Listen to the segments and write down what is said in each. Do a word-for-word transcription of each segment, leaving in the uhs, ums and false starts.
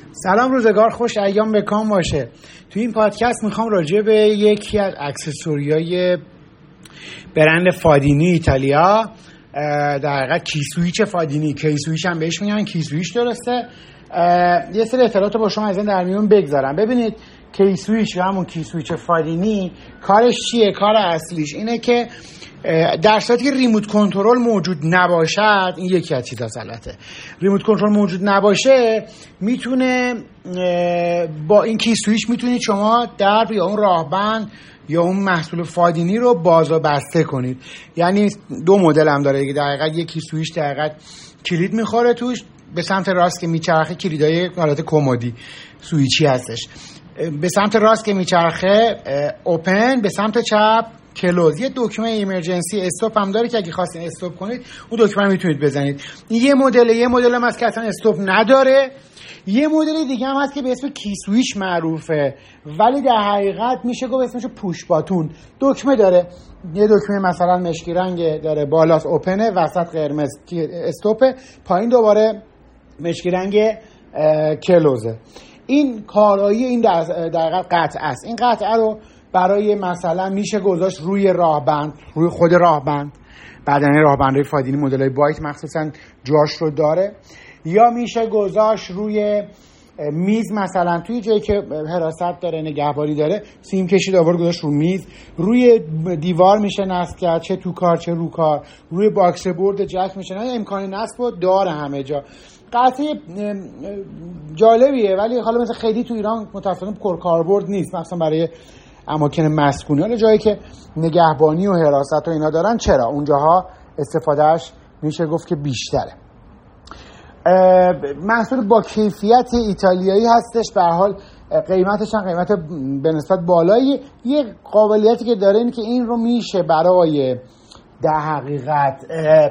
سلام، روزگار خوش، ایام بکام باشه. توی این پادکست میخوام راجع به یکی از اکسسوریای برند فادینی ایتالیا، در حقیقت کیسویچ فادینی، کیسویچ هم بهش میگن، کیسویچ درسته، یه سری اطلاعات با شما از این در میون بگذارم. ببینید کیسویچ یا همون کیسویچ فادینی کارش چیه؟ کار اصلیش اینه که در صورتی که ریموت کنترل موجود نباشد، این یکی از چیزاست البته، ریموت کنترل موجود نباشه، میتونه با این کیسویچ میتونید شما درب یا اون راهبند یا اون محصول فادینی رو باز و بسته کنید. یعنی دو مدل هم داره دیگه، در حقیقت یک کیسویچ در حقیقت کلید میخوره توش، به سمت راست که میچرخه کلیدای حالت کمدی سویچی هستش، به سمت راست که میچرخه اوپن، به سمت چپ کلوز. یه دکمه ایمرجنسی استاپ هم داره که اگه خواستین استاپ کنید اون دکمه رو میتونید بزنید. یه مدل یه مدل هم هست که اصلا استاپ نداره. یه مدل دیگه هم هست که به اسم کیسویچ معروفه، ولی در حقیقت میشه گفت اسمش پوش باتون. دکمه داره، یه دکمه مثلا مشکی رنگ داره، بالاست اوپنه، وسط قرمز استاپه، پایین دوباره مشکی رنگ کلوزه. این کارایی این در حقیقت قطعه است. این قطعه رو برای مثلا میشه گذاشت روی راهبند، روی خود راهبند، بدنه راهبندهای فادینی مدل‌های بایت مخصوصا جاش رو داره، یا میشه گذاشت روی میز، مثلا توی جایی که حراست داره، نگهبانی داره، سیم کشید آورد گذاشت رو میز، روی دیوار میشه نصب کرد، چه تو کار چه رو کار، روی باکس بورد جک میشه، نه امکان نصب رو داره همه جا. قطعه جالبیه، ولی حالا مثلا خیلی تو ایران متأسفانه پرکاربرد نیست، مثلا برای اماکن مسکونی، حالا جایی که نگهبانی و حراست و اینا دارن، چرا اونجاها استفادهش میشه گفت که بیشتره. محصول با کیفیت ایتالیایی هستش، به هر حال قیمتش هم قیمت به نسبت بالایی. یه قابلیتی که داره اینه که این رو میشه برای در حقیقت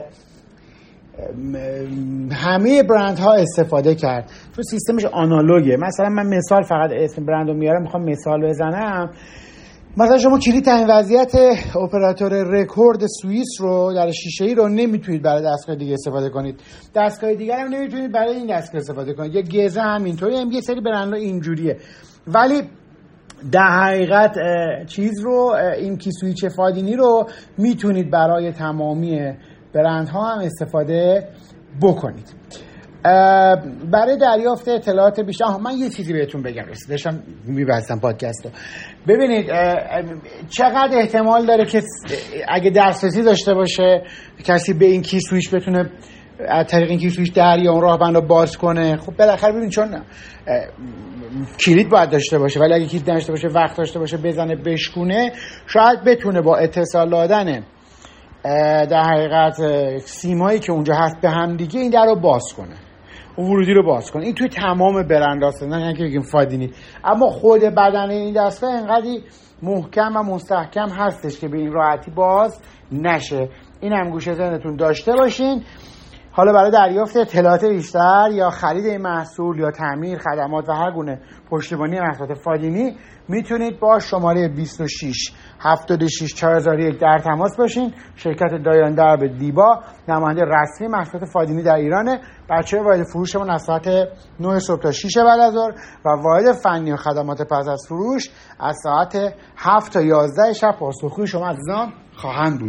همه برندها استفاده کرد، چون سیستمش آنالوگه. مثلا من مثال فقط اسم برند رو میارم، میخوام مثال بزنم. مثلا شما کلید تعیین وضعیت اپراتور رکورد سوئیس رو در شیشه‌ای رو نمیتونید برای دستگاه دیگه استفاده کنید، دستگاه دیگر هم نمیتونید برای این دستگاه استفاده کنید، یا گزه همینطوری، هم یه سری برندها اینجوریه. ولی در حقیقت چیز رو، این کیسویچ فادینی رو میتونید برای تمامی برندها هم استفاده بکنید. برای دریافت اطلاعات بیشتر، من یه چیزی بهتون بگم، رسیدشم میبستم پادکست رو. ببینید چقدر احتمال داره که اگه دسترسی داشته باشه کسی به این کیسویچ بتونه از طریق این کیسویچ در یا اون راهبند رو باز کنه. خب بالاخره ببین، چون کلید باید داشته باشه، ولی اگه کلید نداشته باشه، وقت داشته باشه بزنه بشکونه، شاید بتونه با اتصال دادن در حقیقت سیمایی که اونجا هست به هم دیگه این در رو باز کنه، اون ورودی رو باز کنه. این توی تمام برند هست، نه اینکه بگیم فادینی، اما خود بدنه این دستگاه اینقدر محکم و مستحکم هستش که به این راحتی باز نشه. این هم گوشه ذهنتون داشته باشین. حالا برای دریافت اطلاعات بیشتر یا خرید این محصول یا تعمیر، خدمات و هر گونه پشتیبانی محصولات فادینی میتونید با شماره بیست و شش هفتاد و شش چهار هزار و یک در تماس باشین. شرکت دایان درب دیبا نماینده رسمی محصولات فادینی در ایرانه. بچه‌های واحد فروشمون از ساعت نه صبح تا شش بعد از ظهر و واحد فنی و خدمات پس از فروش از ساعت هفت تا یازده شب پاسخگوی شما عزیزان خواهند بود.